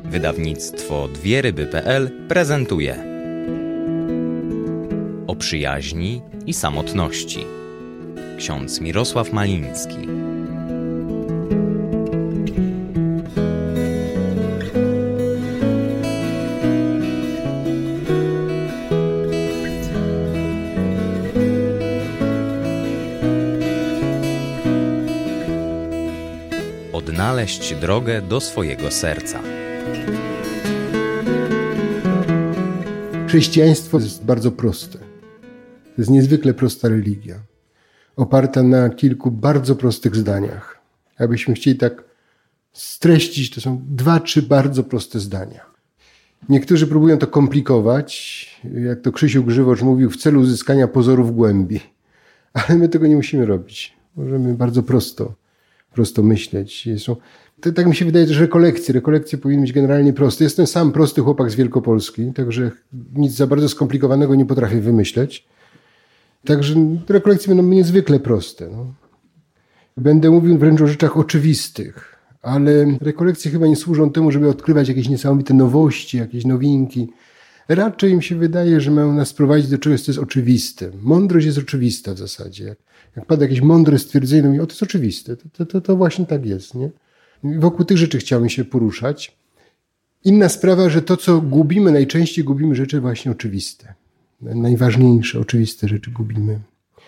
Wydawnictwo dwieryby.pl prezentuje O przyjaźni i samotności. Ksiądz Mirosław Maliński. Odnaleźć drogę do swojego serca. Chrześcijaństwo jest bardzo proste. To jest niezwykle prosta religia, oparta na kilku bardzo prostych zdaniach. Jakbyśmy chcieli tak streścić, to są 2-3 bardzo proste zdania. Niektórzy próbują to komplikować, jak to Krzysiu Grzywocz mówił, w celu uzyskania pozorów głębi. Ale my tego nie musimy robić. Możemy bardzo prosto myśleć. Tak mi się wydaje, że rekolekcje powinny być generalnie proste. Jestem sam prosty chłopak z Wielkopolski, także nic za bardzo skomplikowanego nie potrafię wymyśleć. Także rekolekcje będą niezwykle proste. Będę mówił wręcz o rzeczach oczywistych, ale rekolekcje chyba nie służą temu, żeby odkrywać jakieś niesamowite nowości, jakieś nowinki. Raczej mi się wydaje, że mają nas prowadzić do czegoś, co jest oczywiste. Mądrość jest oczywista w zasadzie. Jak pada jakieś mądre stwierdzenie, mówię, to jest oczywiste, to właśnie tak jest. Nie? I wokół tych rzeczy chciałem się poruszać. Inna sprawa, że to, co gubimy, najczęściej gubimy rzeczy właśnie oczywiste. Najważniejsze, oczywiste rzeczy gubimy.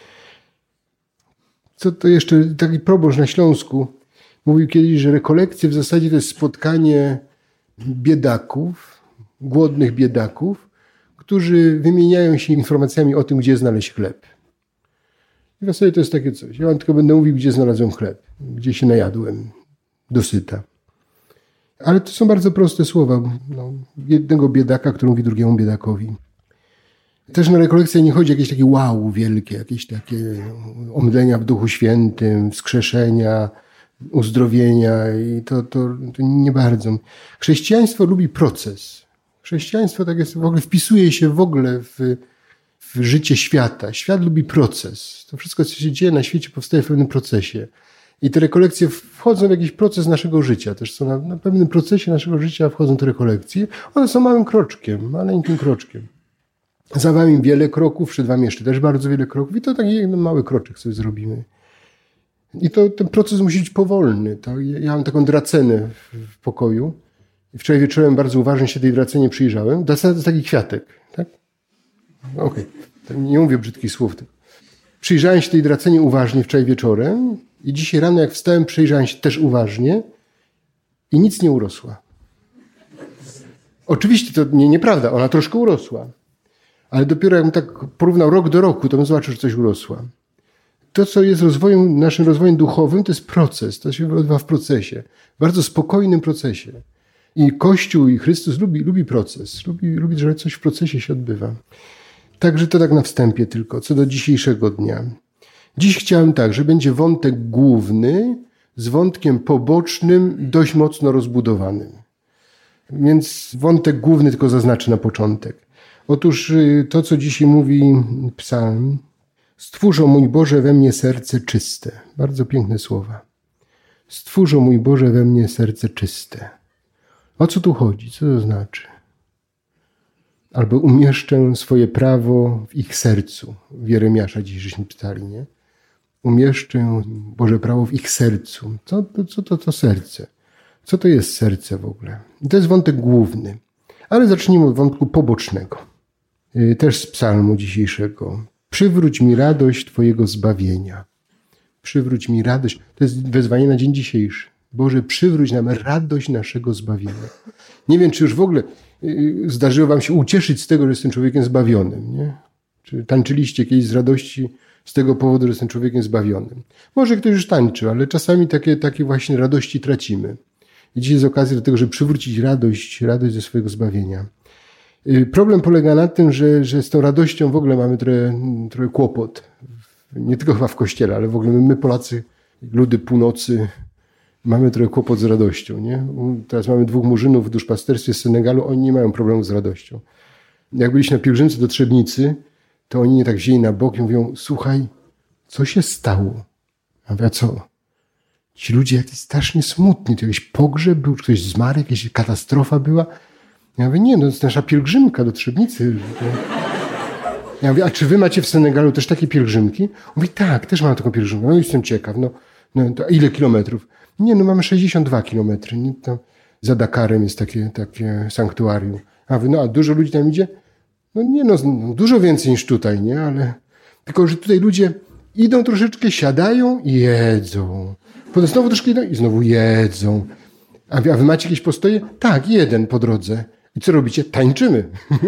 Co to jeszcze, taki proboszcz na Śląsku mówił kiedyś, że rekolekcje w zasadzie to jest spotkanie biedaków, głodnych biedaków, którzy wymieniają się informacjami o tym, gdzie znaleźć chleb. I w zasadzie to jest takie coś. Ja wam tylko będę mówił, gdzie znalazłem chleb, gdzie się najadłem dosyta. Ale to są bardzo proste słowa. Jednego biedaka, który mówi drugiemu biedakowi. Też na rekolekcję nie chodzi o jakieś takie wow wielkie, jakieś takie omdlenia w Duchu Świętym, wskrzeszenia, uzdrowienia i to nie bardzo. Chrześcijaństwo lubi proces. Chrześcijaństwo tak jest, w ogóle wpisuje się w ogóle w życie świata. Świat lubi proces. To wszystko, co się dzieje na świecie, powstaje w pewnym procesie. I te rekolekcje wchodzą w jakiś proces naszego życia. Też są na pewnym procesie naszego życia wchodzą te rekolekcje. One są małym kroczkiem, maleńkim kroczkiem. Za wami wiele kroków, przed wami jeszcze też bardzo wiele kroków. I to taki jeden mały kroczek sobie zrobimy. I ten proces musi być powolny. Ja mam taką dracenę w pokoju. I wczoraj wieczorem bardzo uważnie się tej dracenie przyjrzałem. Dracena to jest taki kwiatek, tak? Okej. Nie mówię brzydkich słów. Przyjrzałem się tej dracenie uważnie wczoraj wieczorem i dzisiaj rano jak wstałem, przyjrzałem się też uważnie i nic nie urosła. Oczywiście to nieprawda, ona troszkę urosła. Ale dopiero jakbym tak porównał rok do roku, to bym zobaczył, że coś urosła. To, co jest naszym rozwojem duchowym, to jest proces. To się odbywa w procesie. W bardzo spokojnym procesie. I Kościół i Chrystus lubi proces. Lubi, że coś w procesie się odbywa. Także to tak na wstępie tylko, co do dzisiejszego dnia. Dziś chciałem tak, że będzie wątek główny z wątkiem pobocznym, dość mocno rozbudowanym. Więc wątek główny tylko zaznaczę na początek. Otóż to, co dzisiaj mówi psalm. Stwórz, o mój Boże, we mnie serce czyste. Bardzo piękne słowa. Stwórz, o mój Boże, we mnie serce czyste. O co tu chodzi? Co to znaczy? Albo umieszczę swoje prawo w ich sercu. W Jeremiasza dziś żeśmy czytali, nie? Umieszczę Boże prawo w ich sercu. Co to serce? Co to jest serce w ogóle? I to jest wątek główny. Ale zacznijmy od wątku pobocznego. Też z psalmu dzisiejszego. Przywróć mi radość Twojego zbawienia. Przywróć mi radość. To jest wezwanie na dzień dzisiejszy. Boże, przywróć nam radość naszego zbawienia. Nie wiem, czy już w ogóle zdarzyło wam się ucieszyć z tego, że jestem człowiekiem zbawionym. Nie? Czy tańczyliście kiedyś z radości z tego powodu, że jestem człowiekiem zbawionym? Może ktoś już tańczy, ale czasami takie właśnie radości tracimy. I dzisiaj jest okazja do tego, żeby przywrócić radość ze swojego zbawienia. Problem polega na tym, że z tą radością w ogóle mamy trochę kłopot. Nie tylko chyba w Kościele, ale w ogóle my Polacy, ludy północy, mamy trochę kłopot z radością. Nie? Teraz mamy 2 murzynów w duszpasterstwie z Senegalu, oni nie mają problemu z radością. Jak byliśmy na pielgrzymce do Trzebnicy, to oni mnie tak wzięli na bok i mówią: słuchaj, co się stało? A ja co? Ci ludzie jakiś strasznie smutni. To jakiś pogrzeb był, czy ktoś zmarł, jakaś katastrofa była. Ja mówię, nie, no to jest nasza pielgrzymka do Trzebnicy. Ja mówię, a czy wy macie w Senegalu też takie pielgrzymki? On mówi, tak, też mam taką pielgrzymkę. No jestem ciekaw, no to ile kilometrów? Nie, no mamy 62 kilometry. Nie, to za Dakarem jest takie sanktuarium. A wy, no a dużo ludzi tam idzie? No nie, no dużo więcej niż tutaj, nie? Ale tylko, że tutaj ludzie idą troszeczkę, siadają i jedzą. Potem znowu troszkę idą i znowu jedzą. A wy macie jakieś postoje? Tak, jeden po drodze. I co robicie? Tańczymy.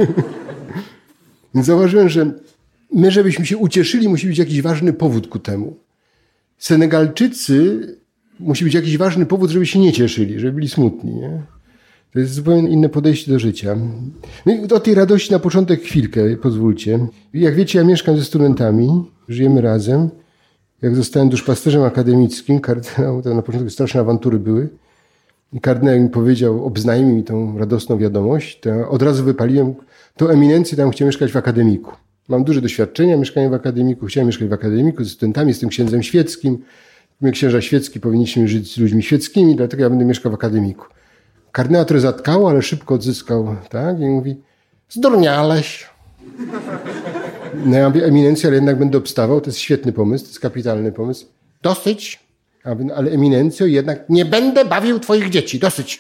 Więc zauważyłem, że my, żebyśmy się ucieszyli, musi być jakiś ważny powód ku temu. Senegalczycy musi być jakiś ważny powód, żeby się nie cieszyli, żeby byli smutni. Nie? To jest zupełnie inne podejście do życia. No i o tej radości na początek chwilkę, pozwólcie. Jak wiecie, ja mieszkam ze studentami, żyjemy razem. Jak zostałem duszpasterzem akademickim, kardynał, to na początku straszne awantury były. I kardynał mi powiedział, obznajmi mi tą radosną wiadomość, to od razu wypaliłem tą eminencję, tam chciałem mieszkać w akademiku. Mam duże doświadczenia, mieszkałem w akademiku, chciałem mieszkać w akademiku ze studentami, jestem księdzem świeckim. My księża świecki powinniśmy żyć z ludźmi świeckimi, dlatego ja będę mieszkał w akademiku. Kardynał trochę zatkało, ale szybko odzyskał, tak? I mówi, zdurniałeś. No ja mówię, eminencja, ale jednak będę obstawał, to jest świetny pomysł, to jest kapitalny pomysł. Dosyć. Ale eminencjo, jednak nie będę bawił twoich dzieci, dosyć.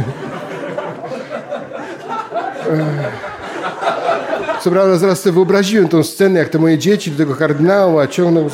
Co prawda zaraz sobie wyobraziłem tą scenę, jak te moje dzieci do tego kardynała ciągną,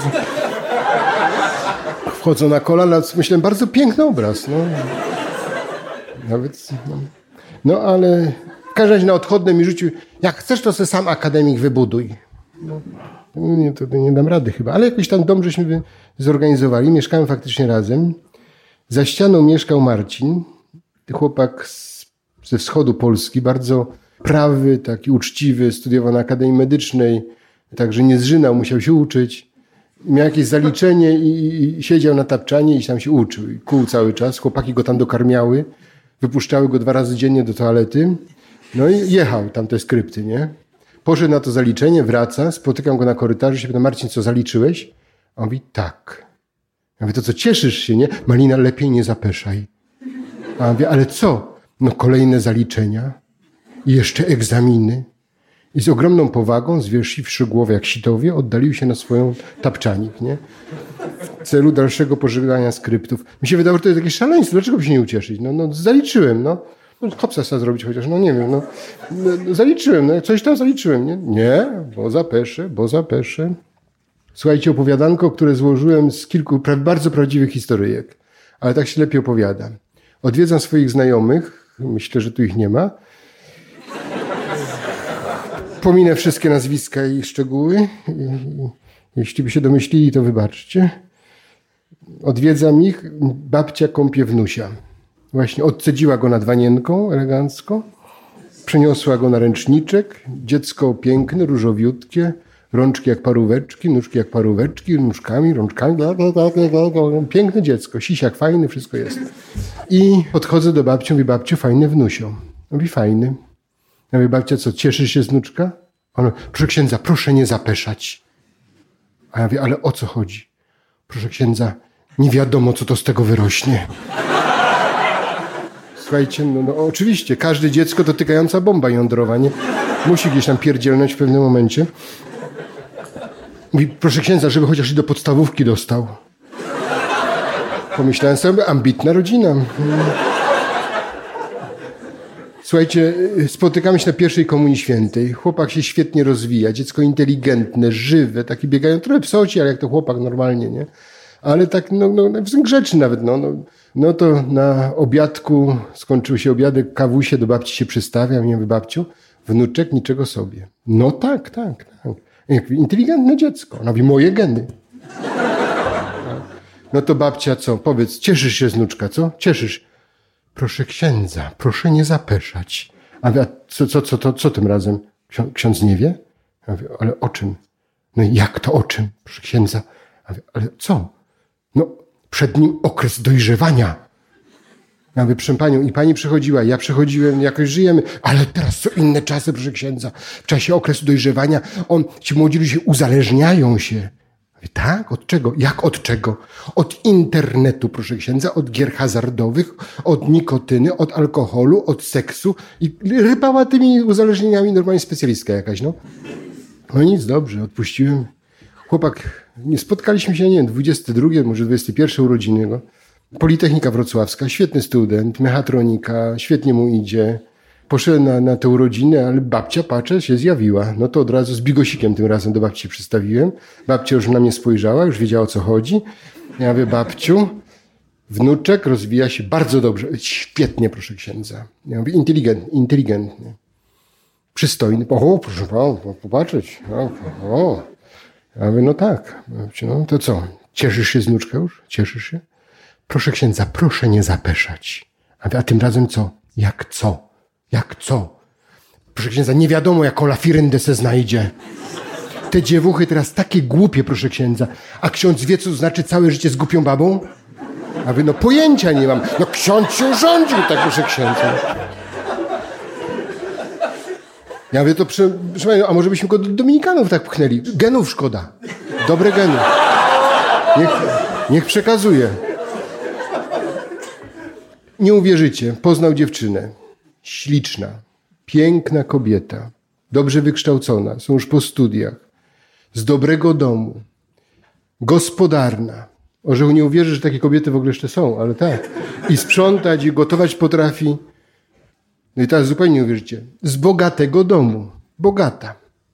wchodzą na kolana, myślałem, bardzo piękny obraz. No. Nawet, no ale w każdym razie na odchodne mi rzucił, jak chcesz, to sobie sam akademik wybuduj. No. Nie, to nie dam rady chyba, ale jakoś tam dom żeśmy zorganizowali. Mieszkałem faktycznie razem. Za ścianą mieszkał Marcin, chłopak ze wschodu Polski, bardzo prawy, taki uczciwy, studiował na Akademii Medycznej, także nie zżynał, musiał się uczyć. Miał jakieś zaliczenie i siedział na tapczanie i tam się uczył. I kłuł cały czas, chłopaki go tam dokarmiały, wypuszczały go 2 razy dziennie do toalety. No i jechał tam te skrypty, nie? Poszedł na to zaliczenie, wraca, spotykam go na korytarzu, się pytam, Marcin, co zaliczyłeś? A on mówi, tak. Ja mówię, to co, cieszysz się, nie? Malina, lepiej nie zapeszaj. A on mówi, ale co? No kolejne zaliczenia i jeszcze egzaminy. I z ogromną powagą, zwiesiwszy głowę jak sitowie, oddalił się na swoją tapczanik, nie? W celu dalszego pożegnania skryptów. Mi się wydało, że to jest jakieś szaleństwo, dlaczego by się nie ucieszyć? No zaliczyłem, no. Hopsa trzeba zrobić chociaż, no nie wiem, no zaliczyłem, no coś tam zaliczyłem, nie? Nie, bo zapeszę. Słuchajcie, opowiadanko, które złożyłem z kilku bardzo prawdziwych historyjek, ale tak się lepiej opowiada. Odwiedzam swoich znajomych, myślę, że tu ich nie ma. Pominę wszystkie nazwiska i szczegóły. Jeśli by się domyślili, to wybaczcie. Odwiedzam ich, babcia kąpie wnusia. Właśnie odcedziła go nad wanienką elegancko, przeniosła go na ręczniczek, dziecko piękne, różowiutkie, rączki jak paróweczki, nóżki jak paróweczki, nóżkami, rączkami, piękne dziecko, sisiak fajny, wszystko jest. I podchodzę do babci, mówię, babciu, fajny wnusio. Mówi, fajny. Ja mówię, babcia, co, cieszysz się z wnuczka? Ona, proszę księdza, proszę nie zapeszać. A ja mówię, ale o co chodzi? Proszę księdza, nie wiadomo, co to z tego wyrośnie. Słuchajcie, no oczywiście, każde dziecko to tykająca bomba jądrowa, nie? Musi gdzieś tam pierdzielnąć w pewnym momencie. Mówi, proszę księdza, żeby chociaż i do podstawówki dostał. Pomyślałem sobie, ambitna rodzina. Słuchajcie, spotykamy się na pierwszej Komunii Świętej. Chłopak się świetnie rozwija, dziecko inteligentne, żywe, taki biegają, trochę psoci, ale jak to chłopak normalnie, nie? Ale tak, grzeczny nawet, no to na obiadku, skończył się obiadek, kawusie do babci się przystawiam i mówię, babciu, wnuczek niczego sobie. No tak. Inteligentne dziecko. No i moje geny. No to babcia co? Powiedz, cieszysz się z wnuczka, co? Cieszysz. Proszę księdza, proszę nie zapeszać. A co tym razem? Ksiądz nie wie? Ja mówię, ale o czym? No jak to o czym? Proszę księdza. Ja mówię, ale co? No przed nim okres dojrzewania. Ja mówię, proszę panią, i pani przychodziła, ja przychodziłem, jakoś żyjemy, ale teraz są inne czasy, proszę księdza. W czasie okresu dojrzewania ci młodzi ludzie uzależniają się. Mówię, tak? Od czego? Jak od czego? Od internetu, proszę księdza, od gier hazardowych, od nikotyny, od alkoholu, od seksu. I rypała tymi uzależnieniami normalnie specjalistka jakaś, no. No nic, dobrze, odpuściłem. Chłopak, nie spotkaliśmy się, nie wiem, 22, może 21 urodziny jego. Politechnika Wrocławska, świetny student, mechatronika, świetnie mu idzie. Poszedłem na te urodziny, ale babcia, patrzę, się zjawiła. No to od razu z bigosikiem tym razem do babci przedstawiłem. Babcia już na mnie spojrzała, już wiedziała, o co chodzi. Ja mówię, babciu, wnuczek rozwija się bardzo dobrze. Świetnie, proszę księdza. Ja mówię, inteligentny. Przystojny. O, proszę popatrzeć. O. Ja mówię, no tak. Babciu, no to co? Cieszysz się z wnuczka już? Cieszysz się? Proszę księdza, proszę nie zapeszać. A tym razem co? Jak co? Jak co? Proszę księdza, nie wiadomo, jaką lafiryndę se znajdzie. Te dziewuchy teraz takie głupie, proszę księdza. A ksiądz wie, co znaczy całe życie z głupią babą? A wy, no pojęcia nie mam. No ksiądz się urządził, tak, proszę księdza. Ja mówię, to a może byśmy go do dominikanów tak pchnęli? Genów szkoda. Dobre geny. Niech przekazuje. Nie uwierzycie, poznał dziewczynę. Śliczna, piękna kobieta, dobrze wykształcona, są już po studiach, z dobrego domu, gospodarna. Orzeł nie uwierzy, że takie kobiety w ogóle jeszcze są, ale tak. I sprzątać, i gotować potrafi. No i teraz zupełnie nie uwierzycie. Z bogatego domu. Bogata.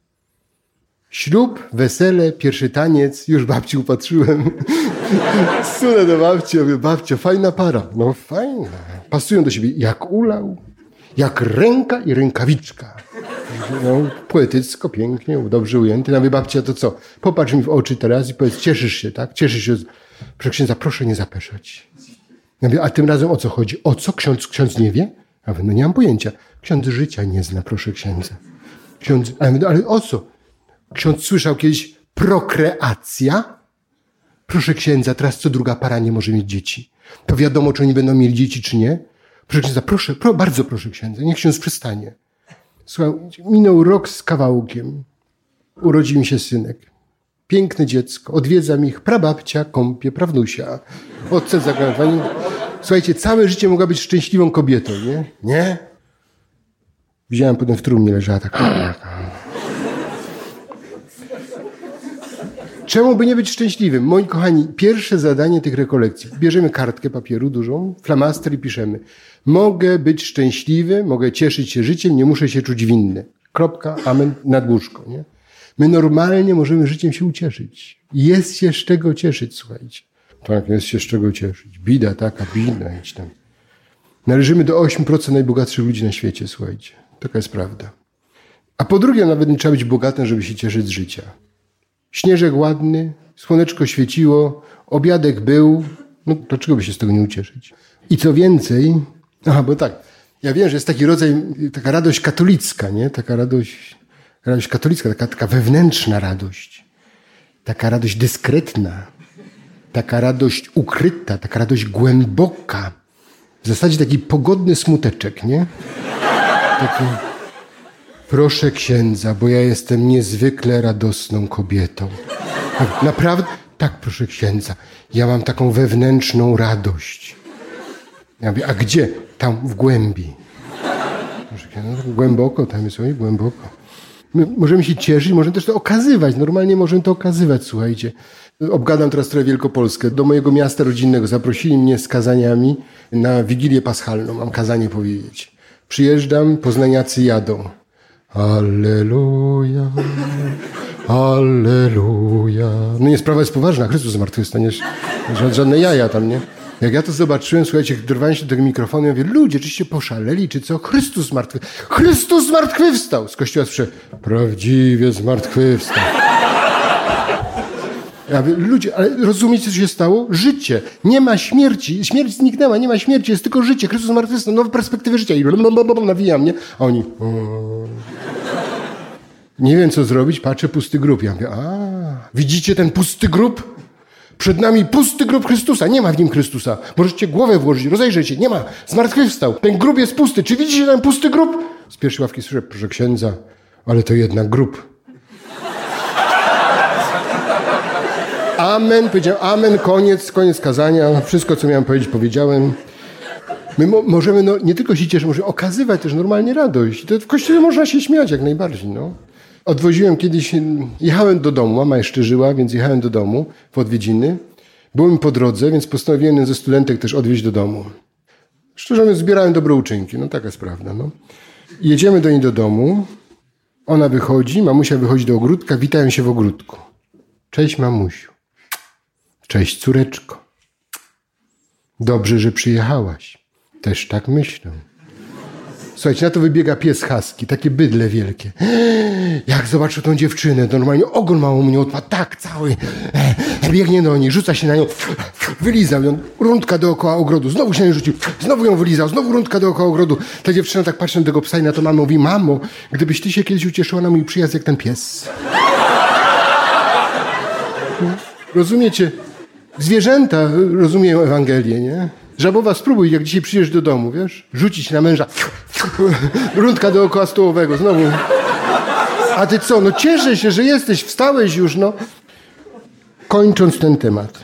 Ślub, wesele, pierwszy taniec. Już babci upatrzyłem. Sunę do babci. Mówię, babcio, fajna para. No fajna. Pasują do siebie jak ulał, jak ręka i rękawiczka. No, poetycko, pięknie, dobrze ujęty. Ja mówię, babcia, to co? Popatrz mi w oczy teraz i powiedz, cieszysz się, tak? Cieszysz się. Proszę księdza, proszę nie zapeszać. Ja mówię, a tym razem o co chodzi? O co? Ksiądz nie wie? Ja mówię, no nie mam pojęcia. Ksiądz życia nie zna, proszę księdza. Ale o co? Ksiądz słyszał kiedyś prokreacja? Proszę księdza, teraz co druga para nie może mieć dzieci. To wiadomo, czy oni będą mieli dzieci, czy nie? Proszę księdza, bardzo proszę księdza, niech ksiądz przestanie. Słuchaj, minął rok z kawałkiem. Urodził mi się synek. Piękne dziecko. Odwiedzam ich prababcia, kąpie, prawnusia. Otce zagraniczne. Słuchajcie, całe życie mogła być szczęśliwą kobietą, nie? Nie? Widziałem potem w trumnie leżała tak. Czemu by nie być szczęśliwym? Moi kochani, pierwsze zadanie tych rekolekcji. Bierzemy kartkę papieru dużą, flamaster i piszemy. Mogę być szczęśliwy, mogę cieszyć się życiem, nie muszę się czuć winny. Kropka, amen, nad łóżko, nie? My normalnie możemy życiem się ucieszyć. Jest się z czego cieszyć, słuchajcie. Tak, jest się z czego cieszyć. Bida taka, bida. Tam. Należymy do 8% najbogatszych ludzi na świecie, słuchajcie. Taka jest prawda. A po drugie, nawet nie trzeba być bogatym, żeby się cieszyć z życia. Śnieżek ładny, słoneczko świeciło, obiadek był. No dlaczego by się z tego nie ucieszyć? I co więcej, bo tak, ja wiem, że jest taki rodzaj, taka radość katolicka, nie? Taka radość katolicka, taka wewnętrzna radość. Taka radość dyskretna. Taka radość ukryta, taka radość głęboka. W zasadzie taki pogodny smuteczek, nie? Taki, proszę księdza, bo ja jestem niezwykle radosną kobietą. Naprawdę? Tak, proszę księdza. Ja mam taką wewnętrzną radość. Ja mówię, a gdzie? Tam w głębi. Proszę księdza, głęboko, tam jest głęboko. My możemy się cieszyć, możemy też to okazywać. Normalnie możemy to okazywać, słuchajcie. Obgadam teraz trochę Wielkopolskę. Do mojego miasta rodzinnego zaprosili mnie z kazaniami na Wigilię Paschalną. Mam kazanie powiedzieć. Przyjeżdżam, poznaniacy jadą. Alleluja, alleluja. No nie, sprawa jest poważna. Chrystus zmartwychwstaniesz. Żadne jaja tam, nie? Jak ja to zobaczyłem, słuchajcie, dorwałem się do tego mikrofonu, ja mówię, ludzie, czyście poszaleli, czy co? Chrystus zmartwychwstał! Z kościoła słyszę, prawdziwie zmartwychwstał. Ja mówię, ludzie, ale rozumiecie, co się stało? Życie. Nie ma śmierci. Śmierć zniknęła, nie ma śmierci, jest tylko życie. Chrystus zmartwychwstał, nowe perspektywy życia. I nawijam, mnie. A oni... Nie wiem, co zrobić, patrzę, pusty grób. Ja mówię, widzicie ten pusty grób? Przed nami pusty grób Chrystusa. Nie ma w nim Chrystusa. Możecie głowę włożyć, rozejrzeć się. Nie ma. Zmartwychwstał. Ten grób jest pusty. Czy widzicie ten pusty grób? Z pierwszej ławki słyszę, proszę księdza, ale to jednak grób. amen, powiedziałem amen, koniec kazania. Wszystko, co miałem powiedzieć, powiedziałem. My możemy nie tylko się cieszyć, możemy okazywać też normalnie radość. To w kościele można się śmiać jak najbardziej. No. Odwoziłem kiedyś, jechałem do domu, mama jeszcze żyła, więc jechałem do domu w odwiedziny. Byłem po drodze, więc postanowiłem jeden ze studentek też odwieźć do domu. Szczerze mówiąc, zbierałem dobre uczynki, taka jest prawda. No. Jedziemy do niej do domu, ona wychodzi, mamusia wychodzi do ogródka, witają się w ogródku. Cześć mamusiu. Cześć córeczko. Dobrze, że przyjechałaś. Też tak myślę. Słuchajcie, na to wybiega pies husky, takie bydle wielkie. Jak zobaczył tą dziewczynę, to normalnie ogon mało mnie odpadł, tak, cały. Biegnie do niej, rzuca się na nią, wylizał ją, rundka dookoła ogrodu, znowu się na nią rzucił, znowu ją wylizał, znowu rundka dookoła ogrodu. Ta dziewczyna tak patrzy na tego psa i na to mamę mówi, mamo, gdybyś ty się kiedyś ucieszyła na mój przyjazd jak ten pies. Rozumiecie? Zwierzęta rozumieją Ewangelię, nie? Żabowa, spróbuj, jak dzisiaj przyjdziesz do domu, wiesz? Rzucić na męża. Rundka dookoła stołowego, znowu. A ty co? Cieszę się, że jesteś, wstałeś już, Kończąc ten temat.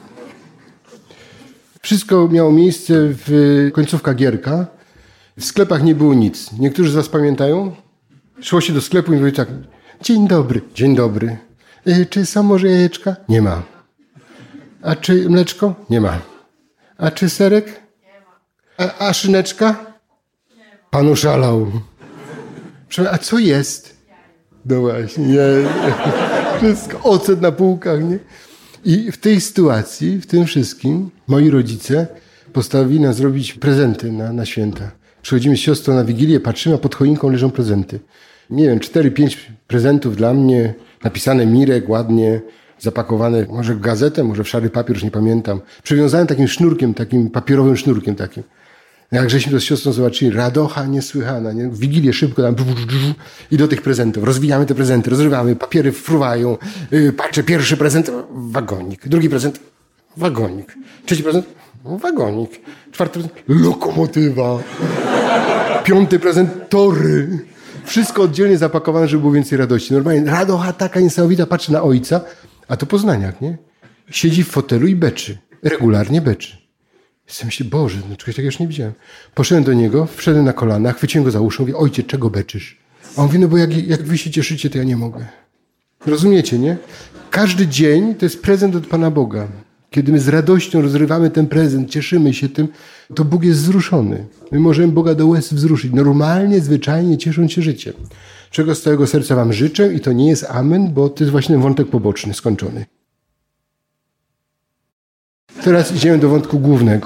Wszystko miało miejsce w końcówka Gierka. W sklepach nie było nic. Niektórzy z was pamiętają? Szło się do sklepu i mówili tak. Dzień dobry. Dzień dobry. Czy są może jajeczka? Nie ma. A czy mleczko? Nie ma. A czy serek? Nie ma. A szyneczka? Nie ma. Pan oszalał. A co jest? No właśnie, nie. Wszystko, ocet na półkach, nie? I w tej sytuacji, w tym wszystkim, moi rodzice postanowili nam zrobić prezenty na święta. Przychodzimy z siostrą na Wigilię, patrzymy, a pod choinką leżą prezenty. Nie wiem, 4-5 prezentów dla mnie, napisane Mirek, ładnie, zapakowane może w gazetę, może w szary papier, już nie pamiętam. Przywiązane takim sznurkiem, takim papierowym sznurkiem takim. Jak żeśmy to z siostrą zobaczyli, radocha niesłychana, nie? W Wigilię szybko tam i do tych prezentów. Rozwijamy te prezenty, rozrywamy, papiery fruwają. Patrzę, pierwszy prezent, wagonik. Drugi prezent, wagonik. Trzeci prezent, wagonik. Czwarty prezent, lokomotywa. Piąty prezent, tory. Wszystko oddzielnie zapakowane, żeby było więcej radości. Normalnie radocha taka niesamowita, patrzy na ojca, a to poznaniak, nie? Siedzi w fotelu i beczy. Regularnie beczy. Ja myślę, Boże, czegoś takiego już nie widziałem. Poszedłem do niego, wszedłem na kolana, chwyciłem go za uszy, mówię, ojcze, czego beczysz? A on mówi, bo jak wy się cieszycie, to ja nie mogę. Rozumiecie, nie? Każdy dzień to jest prezent od Pana Boga. Kiedy my z radością rozrywamy ten prezent, cieszymy się tym, to Bóg jest wzruszony. My możemy Boga do łez wzruszyć. Normalnie, zwyczajnie, ciesząc się życiem. Czego z całego serca wam życzę i to nie jest amen, bo to jest właśnie ten wątek poboczny, skończony. Teraz idziemy do wątku głównego.